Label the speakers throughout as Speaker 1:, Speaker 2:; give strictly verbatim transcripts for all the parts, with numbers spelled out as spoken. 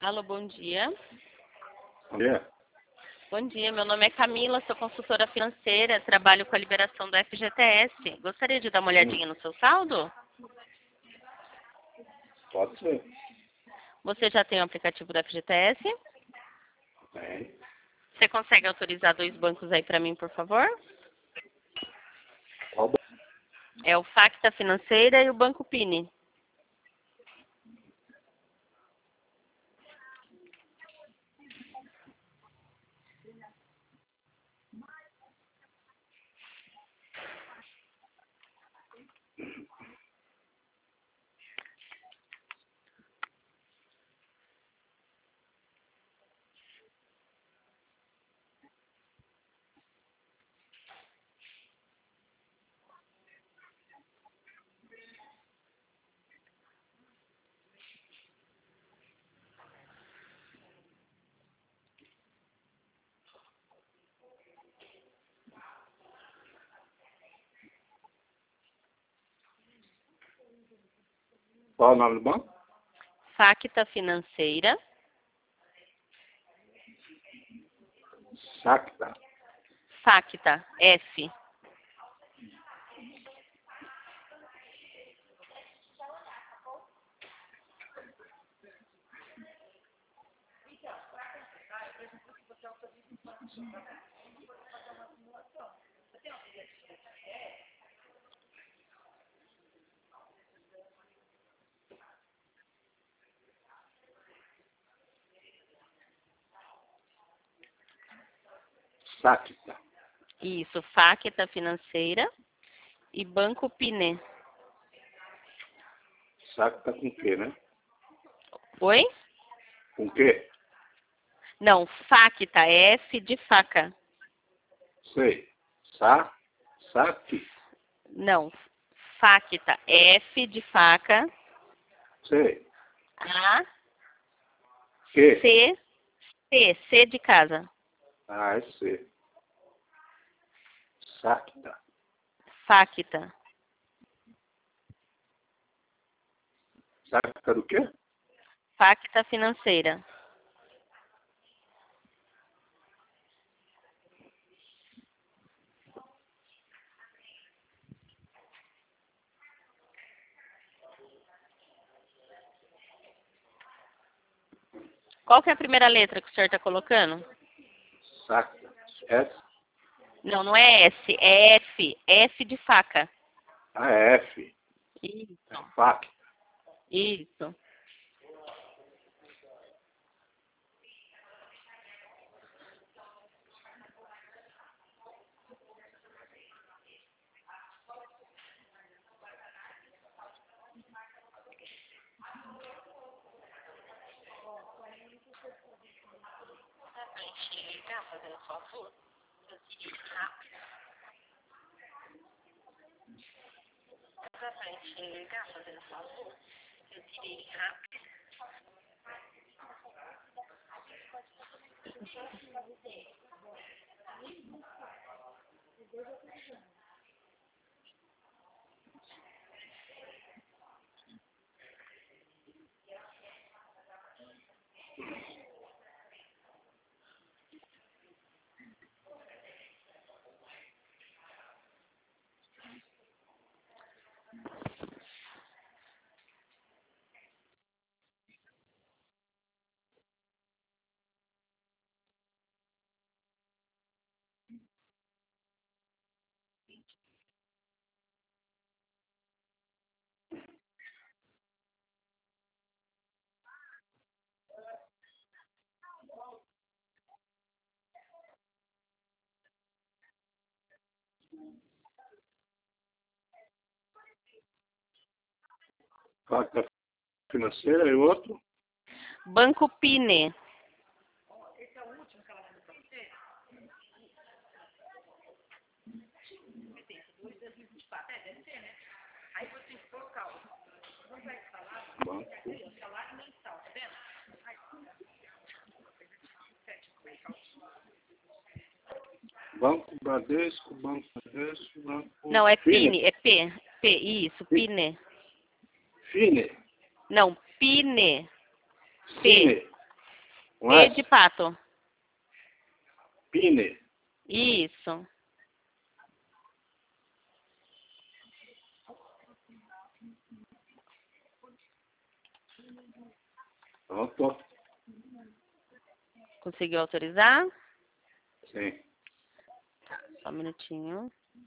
Speaker 1: Alô, bom dia.
Speaker 2: Bom dia.
Speaker 1: Bom dia, meu nome é Camila, sou consultora financeira, trabalho com a liberação do F G T S. Gostaria de dar uma olhadinha no seu saldo?
Speaker 2: Pode ser.
Speaker 1: Você já tem o aplicativo do F G T S?
Speaker 2: Tem.
Speaker 1: Você consegue autorizar dois bancos aí para mim, por favor?
Speaker 2: Qual banco?
Speaker 1: É o Facta Financeira e o Banco Pine.
Speaker 2: Qual é o nome do banco?
Speaker 1: Facta Financeira.
Speaker 2: Sacta.
Speaker 1: Facta, F.
Speaker 2: Sacta.
Speaker 1: Isso, Facta Financeira e Banco Pine.
Speaker 2: Sacta com quê, né?
Speaker 1: Oi?
Speaker 2: Com quê?
Speaker 1: Não, Facta, F de faca.
Speaker 2: Sei. Sa. Saque.
Speaker 1: Não, Facta, F de faca.
Speaker 2: Sei.
Speaker 1: A,
Speaker 2: Que?
Speaker 1: C, C, C de casa.
Speaker 2: Ah, é C. Sacta.
Speaker 1: Facta.
Speaker 2: Sacta do quê?
Speaker 1: Facta Financeira. Qual que é a primeira letra que o senhor está colocando?
Speaker 2: Sacta. S.
Speaker 1: Não, não é S, é F. F de faca.
Speaker 2: Ah, é F.
Speaker 1: Isso,
Speaker 2: É Facta.
Speaker 1: isso.
Speaker 2: Sacta financeira e outro?
Speaker 1: Banco Pine.
Speaker 2: Banco. Banco Bradesco, Banco Bradesco, Banco...
Speaker 1: Não, é
Speaker 2: Fine.
Speaker 1: Pine, é P. P, isso, Pine.
Speaker 2: Fine.
Speaker 1: Não, Pine. P.
Speaker 2: Fine. Com
Speaker 1: E
Speaker 2: S.
Speaker 1: de pato.
Speaker 2: Pine.
Speaker 1: Isso.
Speaker 2: Pronto.
Speaker 1: Conseguiu autorizar?
Speaker 2: Sim.
Speaker 1: Só um minutinho.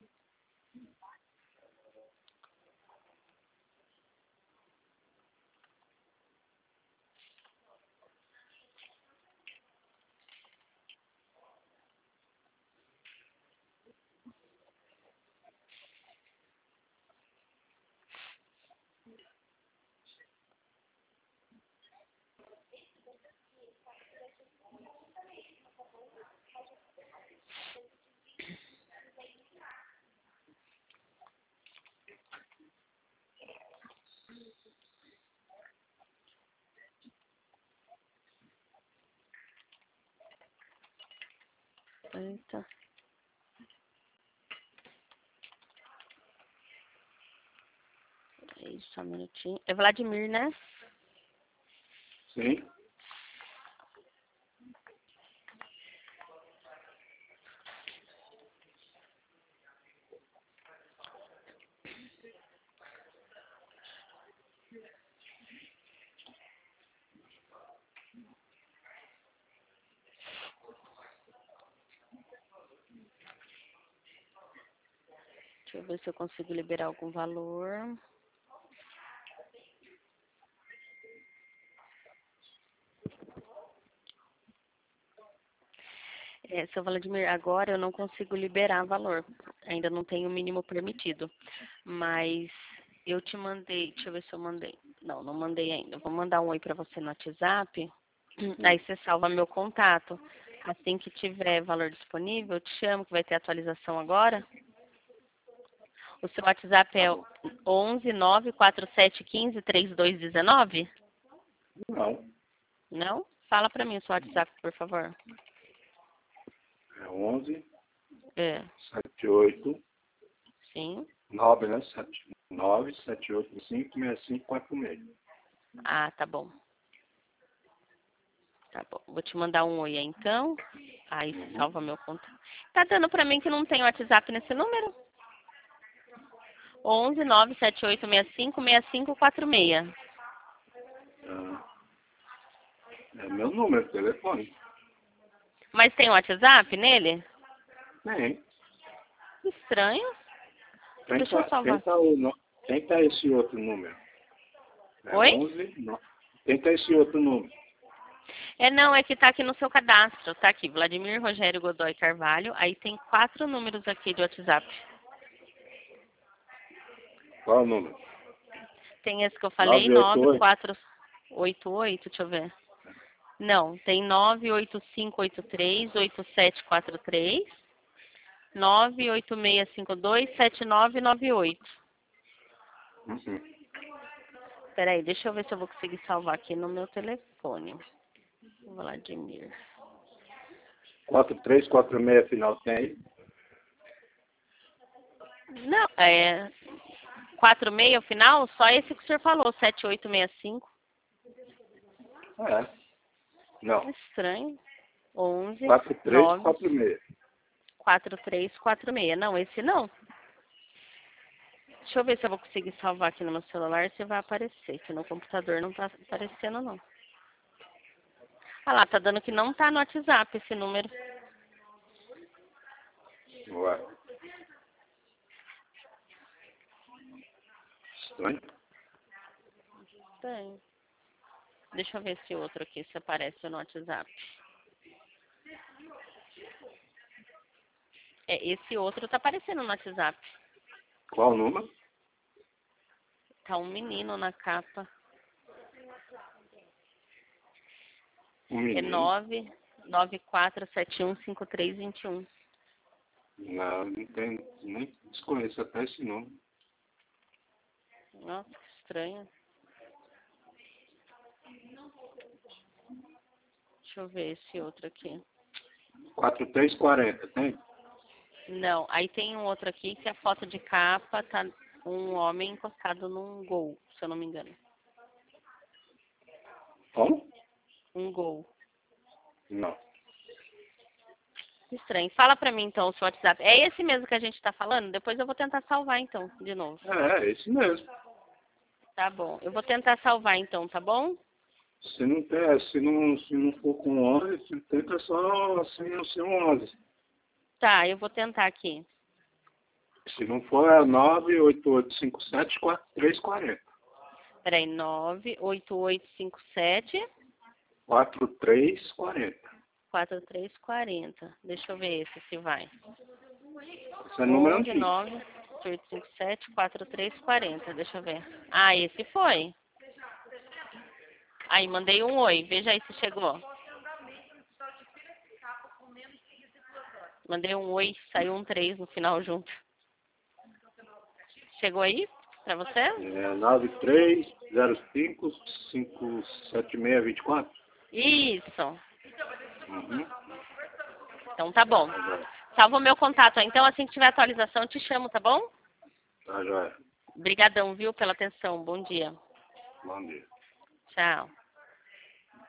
Speaker 1: Eita. Aí, só um minutinho. É Vladimir, né?
Speaker 2: Sim.
Speaker 1: Deixa eu ver se eu consigo liberar algum valor. É, seu Vladimir, agora eu não consigo liberar valor. Ainda não tenho o mínimo permitido. Mas eu te mandei, deixa eu ver se eu mandei. Não, não mandei ainda. Vou mandar um oi para você no WhatsApp. Aí você salva meu contato. Assim que tiver valor disponível, eu te chamo, que vai ter atualização agora. O seu WhatsApp é
Speaker 2: Tá bom.
Speaker 1: onze nove quatro sete um cinco três dois um nove?
Speaker 2: Não.
Speaker 1: Não? Fala para mim o seu WhatsApp, por favor.
Speaker 2: É onze,
Speaker 1: É,
Speaker 2: sete oito,
Speaker 1: sim.
Speaker 2: nove, né? sete nove, sete oito cinco, seis cinco quatro seis.
Speaker 1: Ah, tá bom. Tá bom. Vou te mandar um oi aí, então. Aí
Speaker 2: Uhum.
Speaker 1: salva meu contato. Tá dando pra mim que não tem WhatsApp nesse número? onze nove sete oito seis cinco seis cinco quatro seis.
Speaker 2: Ah, é meu número de telefone.
Speaker 1: Mas tem WhatsApp nele?
Speaker 2: Tem.
Speaker 1: Estranho. Deixa eu
Speaker 2: Tenta,
Speaker 1: salvar.
Speaker 2: tenta, o, no- tenta esse outro número. É
Speaker 1: Oi?
Speaker 2: onze, não. Tenta esse outro número.
Speaker 1: É, não, é que tá aqui no seu cadastro. Tá aqui, Vladimir Rogério Godoy Carvalho. Aí tem quatro números aqui de WhatsApp.
Speaker 2: Qual o número?
Speaker 1: Tem esse que eu falei,
Speaker 2: nove oito
Speaker 1: nove
Speaker 2: oito.
Speaker 1: quatro oito oito, deixa eu ver. Não, tem nove oito cinco oito três oito sete quatro três, nove oito seis cinco dois sete nove nove oito.
Speaker 2: Uhum.
Speaker 1: Peraí, deixa eu ver se eu vou conseguir salvar aqui no meu telefone. Vladimir.
Speaker 2: quatro três quatro seis final tem.
Speaker 1: Não, é quatro seis o final, só esse que o senhor falou, sete oito seis cinco.
Speaker 2: É. Não.
Speaker 1: Estranho. onze
Speaker 2: quatro três
Speaker 1: nove
Speaker 2: quatro seis.
Speaker 1: quatro três quatro seis. Não, esse não. Deixa eu ver se eu vou conseguir salvar aqui no meu celular, se vai aparecer, que no computador não tá aparecendo não. Ah lá, tá dando que não tá no WhatsApp esse número.
Speaker 2: Ué. Estranho.
Speaker 1: Tem. Deixa eu ver esse outro aqui, se aparece no WhatsApp. É, esse outro tá aparecendo no WhatsApp.
Speaker 2: Qual o número?
Speaker 1: Tá um menino na capa.
Speaker 2: Um
Speaker 1: É
Speaker 2: menino.
Speaker 1: nove nove quatro sete um cinco três dois um.
Speaker 2: Não, não tem, nem desconheço até esse nome.
Speaker 1: Nossa, que estranho. Deixa eu ver esse outro aqui.
Speaker 2: quatro três quatro zero, tem?
Speaker 1: Não, aí tem um outro aqui que a foto de capa tá um homem encostado num gol, se eu não me engano.
Speaker 2: Como?
Speaker 1: Um gol.
Speaker 2: Não.
Speaker 1: Estranho. Fala pra mim então o seu WhatsApp. É esse mesmo que a gente tá falando? Depois eu vou tentar salvar então, de novo.
Speaker 2: É, é esse mesmo.
Speaker 1: Tá bom. Eu vou tentar salvar então, tá bom?
Speaker 2: Se não, tem, se não, se não for com onze, se tenta só assim no seu onze.
Speaker 1: Tá, eu vou tentar aqui.
Speaker 2: Se não for, é nove oito oito cinco sete quatro três quatro zero.
Speaker 1: Peraí, nove oito oito cinco sete
Speaker 2: quatro três quatro zero.
Speaker 1: quatro três quatro zero. Deixa eu ver esse se vai.
Speaker 2: Esse é número
Speaker 1: onze
Speaker 2: antigo.
Speaker 1: nove oito cinco sete quatro três quatro zero. Deixa eu ver. Ah, esse foi. Aí, mandei um oi. Veja aí se chegou. Mandei um oi, saiu um três no final junto. Chegou aí pra você?
Speaker 2: É nove três zero cinco cinco sete seis dois quatro.
Speaker 1: Isso.
Speaker 2: Uhum.
Speaker 1: Então tá bom.
Speaker 2: Tá joia.
Speaker 1: Salva o meu contato. Então, assim que tiver atualização, eu te chamo, tá bom?
Speaker 2: Tá joia.
Speaker 1: Obrigadão, viu, pela atenção. Bom dia.
Speaker 2: Bom dia.
Speaker 1: Tchau.